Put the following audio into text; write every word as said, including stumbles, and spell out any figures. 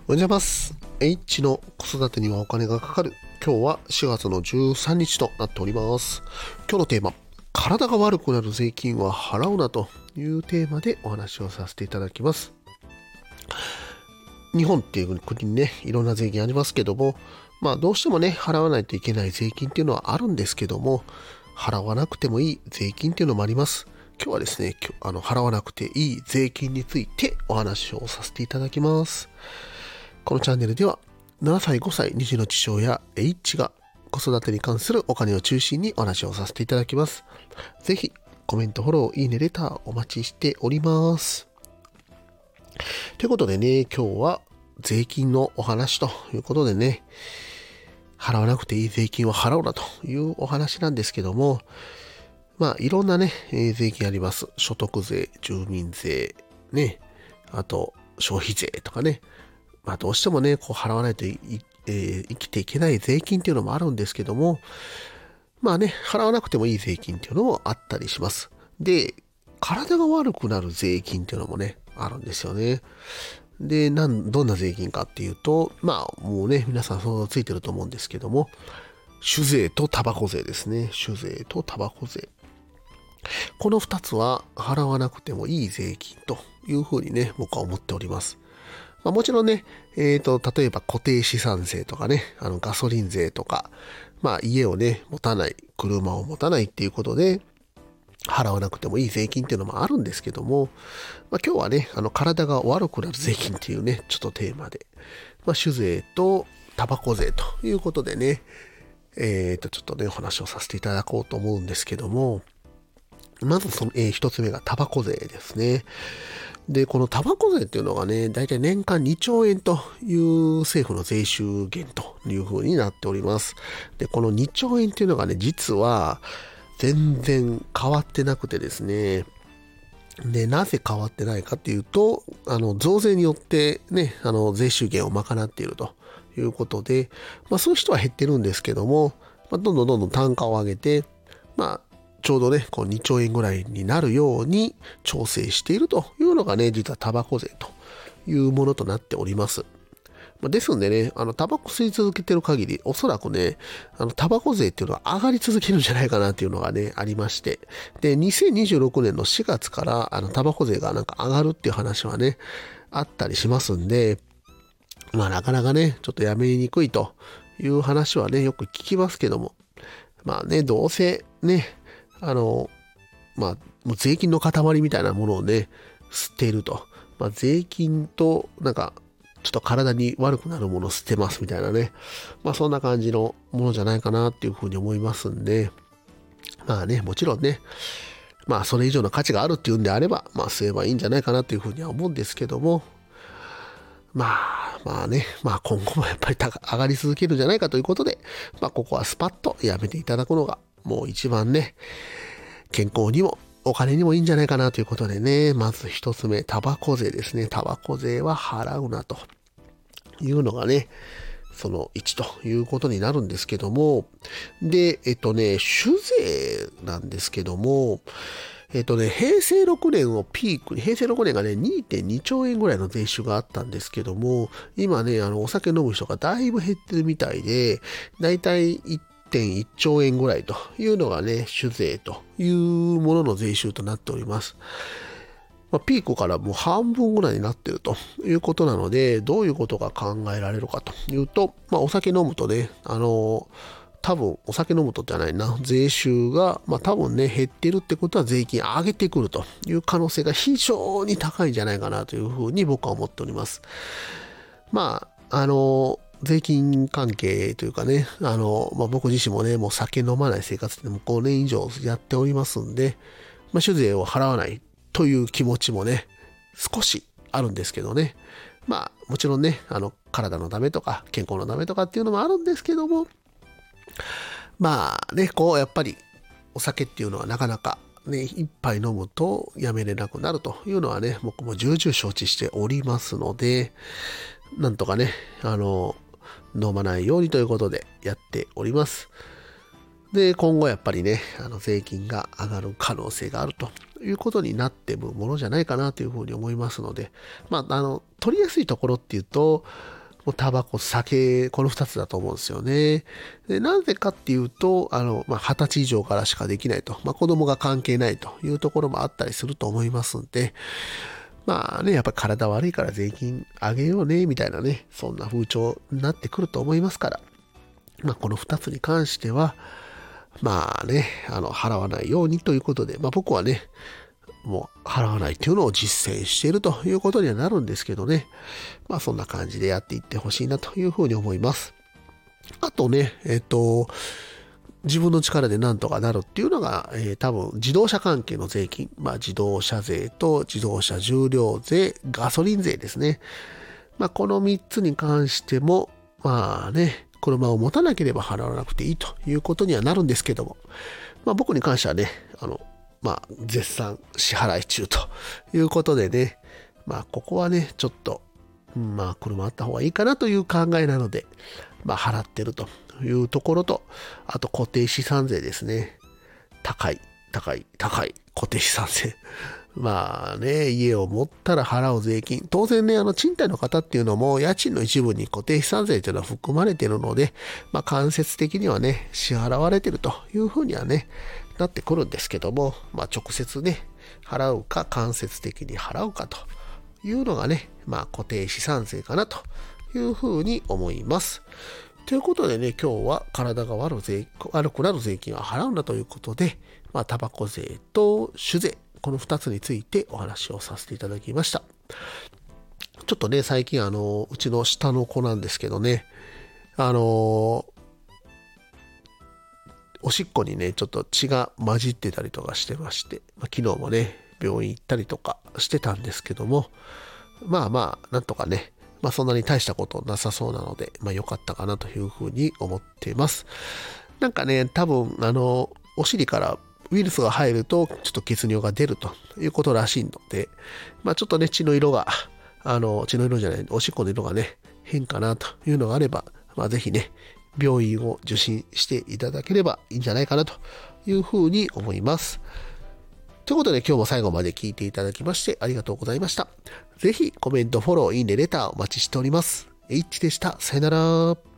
おはようございます。H の子育てにはお金がかかる。今日はしがつのじゅうさんにちとなっております。今日のテーマ、体が悪くなる税金は払うなというテーマでお話をさせていただきます。日本っていう国にね、いろんな税金ありますけども、まあどうしてもね、払わないといけない税金っていうのはあるんですけども、払わなくてもいい税金っていうのもあります。今日はですね、あの払わなくていい税金についてお話をさせていただきます。このチャンネルではななさい、ごさい、に児の父親 H が子育てに関するお金を中心にお話をさせていただきます。ぜひコメント、フォロー、いいね、レターお待ちしております。ということでね、今日は税金のお話ということでね、払わなくていい税金は払うなというお話なんですけども、まあいろんなね、えー、税金あります。所得税、住民税、ね、あと消費税とかね、まあどうしてもね、こう払わないとい、えー、生きていけない税金っていうのもあるんですけども、まあね、払わなくてもいい税金っていうのもあったりします。で、体が悪くなる税金っていうのもね、あるんですよね。で、なん、どんな税金かっていうと、まあもうね、皆さん想像ついてると思うんですけども、酒税とタバコ税ですね。酒税とタバコ税。この二つは払わなくてもいい税金というふうにね、僕は思っております。まあ、もちろんね、えっと、例えば固定資産税とかね、あのガソリン税とか、まあ家をね、持たない、車を持たないっていうことで、払わなくてもいい税金っていうのもあるんですけども、まあ、今日はね、あの体が悪くなる税金っていうね、ちょっとテーマで、まあ、酒税とタバコ税ということでね、えっと、ちょっとね、お話をさせていただこうと思うんですけども、まずその、えー、一つ目がタバコ税ですね。で、このタバコ税っていうのがね、だいたい年間にちょうえんという政府の税収源という風になっております。で、このにちょうえんっていうのがね、実は全然変わってなくてですね、で、なぜ変わってないかっていうと、あの、増税によってね、あの、税収源を賄っているということで、まあそういう人は減ってるんですけども、まあ、どんどんどんどん単価を上げて、まあ、ちょうどね、こうにちょうえんぐらいになるように調整しているというのがね、実はタバコ税というものとなっております。ですんでね、あの、タバコ吸い続けてる限り、おそらくね、あの、タバコ税っていうのは上がり続けるんじゃないかなっていうのがね、ありまして。で、にせんにじゅうろくねんのしがつから、あの、タバコ税がなんか上がるっていう話はね、あったりしますんで、まあ、なかなかね、ちょっとやめにくいという話はね、よく聞きますけども、まあね、どうせね、あの、まあ、もう税金の塊みたいなものをね、吸っていると。まあ、税金と、なんか、ちょっと体に悪くなるものを吸ってますみたいなね。まあ、そんな感じのものじゃないかなっていうふうに思いますんで、まあね、もちろんね、まあ、それ以上の価値があるっていうんであれば、まあ、吸えばいいんじゃないかなというふうには思うんですけども、まあ、まあね、まあ今後もやっぱり上がり続けるんじゃないかということで、まあここはスパッとやめていただくのが、もう一番ね、健康にもお金にもいいんじゃないかなということでね、まず一つ目、タバコ税ですね。タバコ税は払うなというのがね、そのいちということになるんですけども、で、えっとね、酒税なんですけども、えっとね、へいせいろくねんをピークに、へいせいろくねんがね、にてんにちょうえんぐらいの税収があったんですけども、今ね、あの、お酒飲む人がだいぶ減ってるみたいで、だいたいいってんいっちょうえんぐらいというのがね、酒税というものの税収となっております。まあ、ピークからもう半分ぐらいになっているということなので、どういうことが考えられるかというと、まあ、お酒飲むとね、あの多分お酒飲むとじゃないな、税収が、まあ多分ね、減ってるってことは税金上げてくるという可能性が非常に高いんじゃないかなというふうに僕は思っております。まあ、あの、税金関係というかね、あの、まあ、僕自身もね、もう酒飲まない生活でもごねん以上やっておりますんで、まあ、酒税を払わないという気持ちもね、少しあるんですけどね。まあ、もちろんね、あの、体のためとか、健康のためとかっていうのもあるんですけども、まあね、こう、やっぱり、お酒っていうのはなかなかね、一杯飲むとやめれなくなるというのはね、僕も重々承知しておりますので、なんとかね、あの、飲まないようにということでやっております。で、今後やっぱりね、あの税金が上がる可能性があるということになってるものじゃないかなというふうに思いますので、まあ、あの、 取りやすいところっていうと、もうタバコ、酒、このふたつだと思うんですよね。で、なぜかっていうと、あの、まあ、はたち以上からしかできないと、まあ、子供が関係ないというところもあったりすると思いますんで、まあね、やっぱり体悪いから税金上げようね、みたいなね、そんな風潮になってくると思いますから、まあ、このふたつに関しては、まあね、あの、払わないようにということで、まあ僕はね、もう払わないっていうのを実践しているということにはなるんですけどね。まあそんな感じでやっていってほしいなというふうに思います。あとね、えっと、自分の力でなんとかなるっていうのが、えー、多分自動車関係の税金、まあ自動車税と自動車重量税、ガソリン税ですね。まあこのみっつに関しても、まあね、車を持たなければ払わなくていいということにはなるんですけども、まあ僕に関してはね、あの、まあ絶賛支払い中ということでね、まあここはね、ちょっと、まあ車あった方がいいかなという考えなので、まあ払ってるというところと、あと固定資産税ですね。高い、高い、高い固定資産税。まあね、家を持ったら払う税金。当然ね、あの賃貸の方っていうのも家賃の一部に固定資産税というのは含まれているので、まあ間接的にはね、支払われているというふうにはね、なってくるんですけども、まあ直接ね、払うか間接的に払うかというのがね、まあ固定資産税かなというふうに思います。ということでね、今日は体が悪税悪くなる税金は払うんだということで、まあタバコ税と酒税、このふたつについてお話をさせていただきました。ちょっとね、最近あの、うちの下の子なんですけどね、あの、おしっこにね、ちょっと血が混じってたりとかしてまして、まあ、昨日もね、病院行ったりとかしてたんですけども、まあまあ、なんとかね、まあそんなに大したことなさそうなので、まあ良かったかなというふうに思っています。なんかね、多分、あの、お尻からウイルスが入ると、ちょっと血尿が出るということらしいので、まあちょっとね、血の色が、あの、血の色じゃない、おしっこの色がね、変かなというのがあれば、まあぜひね、病院を受診していただければいいんじゃないかなというふうに思います。ということで今日も最後まで聞いていただきましてありがとうございました。ぜひコメント、フォロー、いいね、レターお待ちしております。H でした。さよなら。